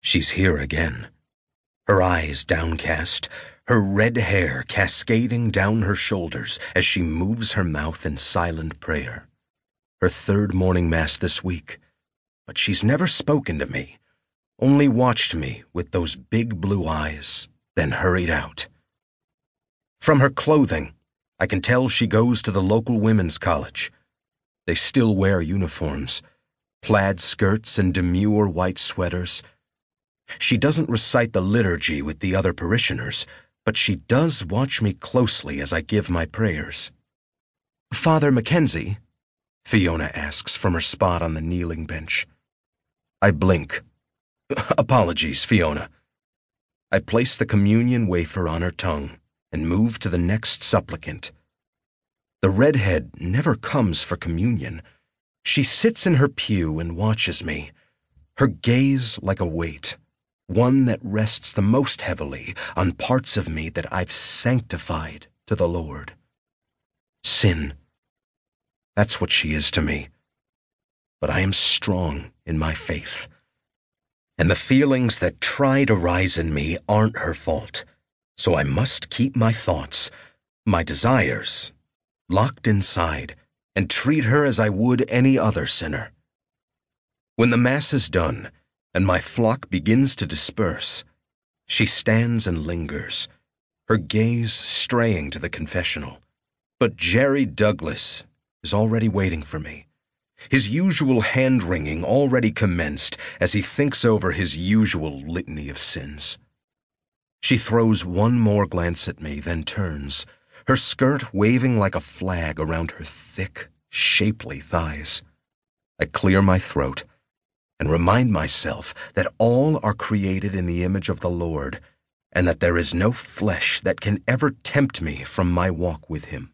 She's here again, her eyes downcast, her red hair cascading down her shoulders as she moves her mouth in silent prayer. Her third morning mass this week, but she's never spoken to me, only watched me with those big blue eyes, then hurried out. From her clothing, I can tell she goes to the local women's college. They still wear uniforms, plaid skirts and demure white sweaters. She doesn't recite the liturgy with the other parishioners, but she does watch me closely as I give my prayers. "Father Mackenzie?" Fiona asks from her spot on the kneeling bench. I blink. "Apologies, Fiona." I place the communion wafer on her tongue and move to the next supplicant. The redhead never comes for communion. She sits in her pew and watches me, her gaze like a weight, one that rests the most heavily on parts of me that I've sanctified to the Lord. Sin. That's what she is to me. But I am strong in my faith. And the feelings that try to rise in me aren't her fault, so I must keep my thoughts, my desires, locked inside and treat her as I would any other sinner. When the Mass is done, and my flock begins to disperse, she stands and lingers, her gaze straying to the confessional. But Jerry Douglas is already waiting for me, his usual hand-wringing already commenced as he thinks over his usual litany of sins. She throws one more glance at me, then turns, her skirt waving like a flag around her thick, shapely thighs. I clear my throat and remind myself that all are created in the image of the Lord, and that there is no flesh that can ever tempt me from my walk with Him.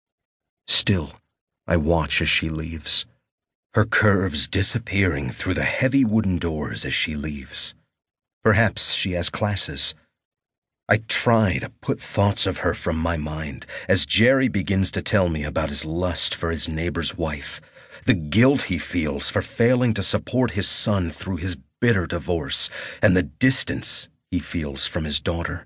Still, I watch as she leaves, her curves disappearing through the heavy wooden doors as she leaves. Perhaps she has classes. I try to put thoughts of her from my mind as Jerry begins to tell me about his lust for his neighbor's wife, the guilt he feels for failing to support his son through his bitter divorce, and the distance he feels from his daughter.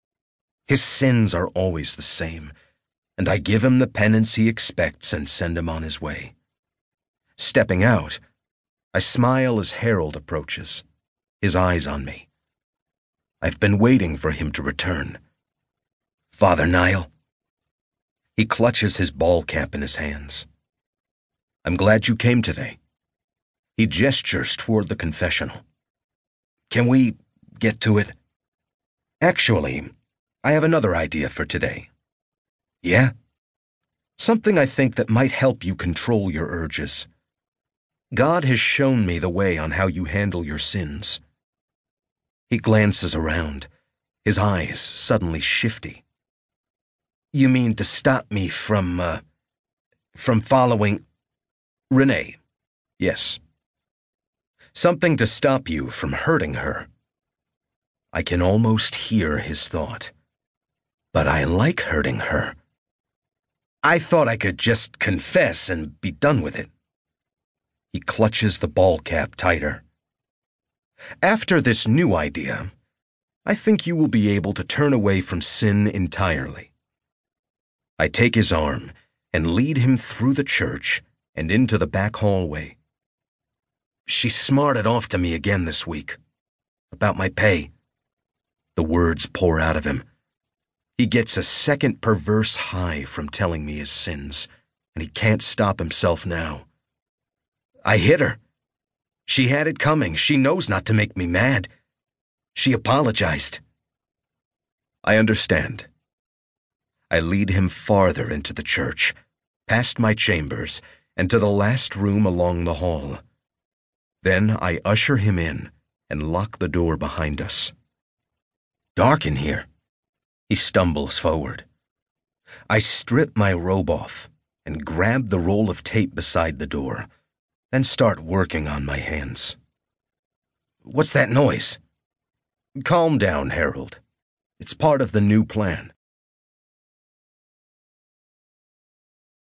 His sins are always the same, and I give him the penance he expects and send him on his way. Stepping out, I smile as Harold approaches, his eyes on me. I've been waiting for him to return. "Father Niall?" He clutches his ball cap in his hands. "I'm glad you came today." He gestures toward the confessional. "Can we get to it?" "Actually, I have another idea for today." "Yeah?" "Something I think that might help you control your urges. God has shown me the way on how you handle your sins." He glances around, his eyes suddenly shifty. "You mean to stop me from following Renee?" "Yes." "Something to stop you from hurting her." I can almost hear his thought. "But I like hurting her. I thought I could just confess and be done with it." He clutches the ball cap tighter. "After this new idea, I think you will be able to turn away from sin entirely." I take his arm and lead him through the church and into the back hallway. "She smarted off to me again this week. About my pay." The words pour out of him. He gets a second perverse high from telling me his sins, and he can't stop himself now. "I hit her. She had it coming. She knows not to make me mad. She apologized." I understand. I lead him farther into the church, past my chambers, and to the last room along the hall. Then I usher him in and lock the door behind us. "Dark in here." He stumbles forward. I strip my robe off and grab the roll of tape beside the door, then start working on my hands. "What's that noise?" "Calm down, Harold. It's part of the new plan."